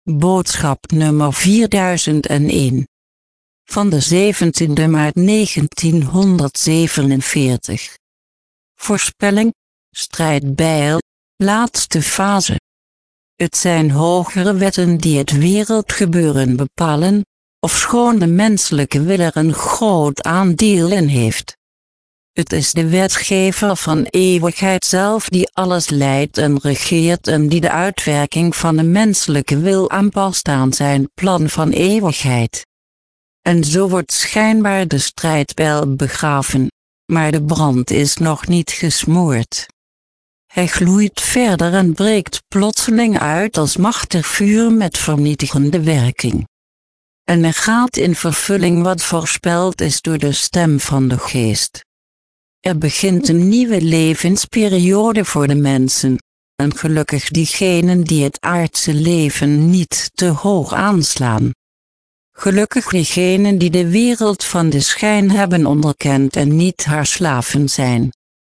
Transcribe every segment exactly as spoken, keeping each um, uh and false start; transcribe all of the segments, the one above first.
Boodschap nummer vierduizend één. Van de zeventiende maart negentienhonderdzevenenveertig. Voorspelling, strijdbijl, laatste fase. Het zijn hogere wetten die het wereldgebeuren bepalen, ofschoon de menselijke wil er een groot aandeel in heeft. Het is de wetgever van eeuwigheid zelf die alles leidt en regeert en die de uitwerking van de menselijke wil aanpast aan zijn plan van eeuwigheid. En zo wordt schijnbaar de strijdbijl begraven, maar de brand is nog niet gesmoord. Hij gloeit verder en breekt plotseling uit als machtig vuur met vernietigende werking. En er gaat in vervulling wat voorspeld is door de stem van de geest. Er begint een nieuwe levensperiode voor de mensen, en gelukkig diegenen die het aardse leven niet te hoog aanslaan. Gelukkig diegenen die de wereld van de schijn hebben onderkend en niet haar slaven zijn.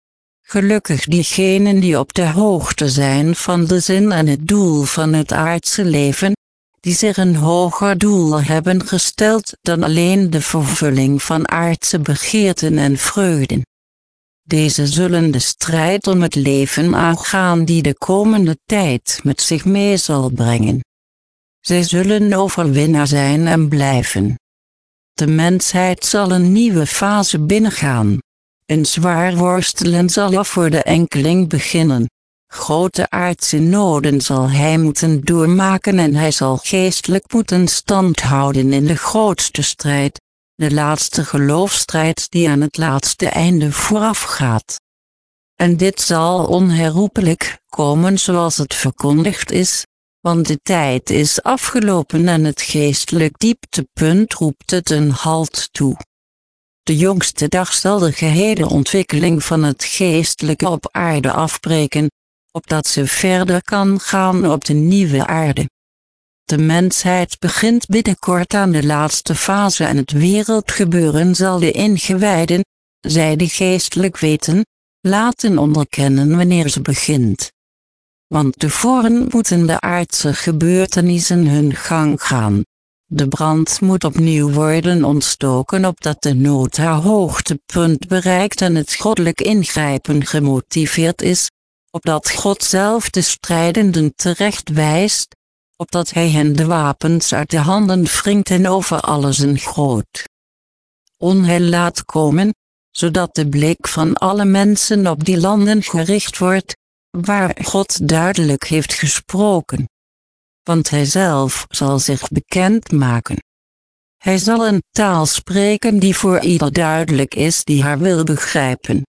Gelukkig diegenen die op de hoogte zijn van de zin en het doel van het aardse leven, die zich een hoger doel hebben gesteld dan alleen de vervulling van aardse begeerten en vreugden. Deze zullen de strijd om het leven aangaan die de komende tijd met zich mee zal brengen. Zij zullen overwinnaar zijn en blijven. De mensheid zal een nieuwe fase binnengaan. Een zwaar worstelen zal er voor de enkeling beginnen. Grote aardse noden zal hij moeten doormaken en hij zal geestelijk moeten standhouden in de grootste strijd, de laatste geloofsstrijd die aan het laatste einde voorafgaat. En dit zal onherroepelijk komen zoals het verkondigd is, want de tijd is afgelopen en het geestelijk dieptepunt roept het een halt toe. De jongste dag zal de gehele ontwikkeling van het geestelijke op aarde afbreken, opdat ze verder kan gaan op de nieuwe aarde. De mensheid begint binnenkort aan de laatste fase en het wereldgebeuren zal de ingewijden, zij die geestelijk weten, laten onderkennen wanneer ze begint. Want tevoren moeten de aardse gebeurtenissen hun gang gaan. De brand moet opnieuw worden ontstoken opdat de nood haar hoogtepunt bereikt en het goddelijk ingrijpen gemotiveerd is, opdat God zelf de strijdenden terecht wijst, opdat hij hen de wapens uit de handen wringt en over alles een groot onheil laat komen, zodat de blik van alle mensen op die landen gericht wordt, waar God duidelijk heeft gesproken. Want hij zelf zal zich bekend maken. Hij zal een taal spreken die voor ieder duidelijk is die haar wil begrijpen.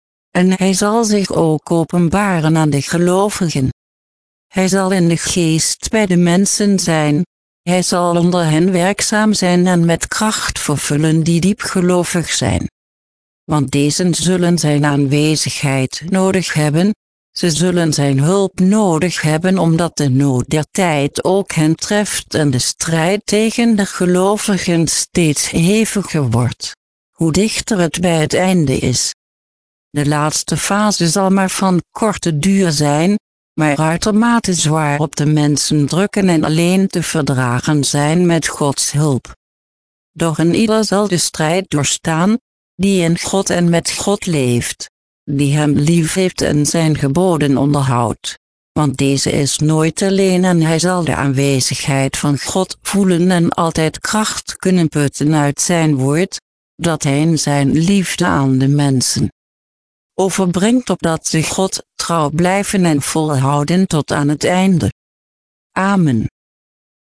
En hij zal zich ook openbaren aan de gelovigen. Hij zal in de geest bij de mensen zijn, hij zal onder hen werkzaam zijn en met kracht vervullen die diepgelovig zijn. Want deze zullen zijn aanwezigheid nodig hebben, ze zullen zijn hulp nodig hebben omdat de nood der tijd ook hen treft en de strijd tegen de gelovigen steeds heviger wordt, hoe dichter het bij het einde is. De laatste fase zal maar van korte duur zijn, maar uitermate zwaar op de mensen drukken en alleen te verdragen zijn met Gods hulp. Doch een ieder zal de strijd doorstaan, die in God en met God leeft, die hem lief heeft en zijn geboden onderhoudt, want deze is nooit alleen en hij zal de aanwezigheid van God voelen en altijd kracht kunnen putten uit zijn woord, dat hij in zijn liefde aan de mensen overbrengt opdat ze God trouw blijven en volhouden tot aan het einde. Amen.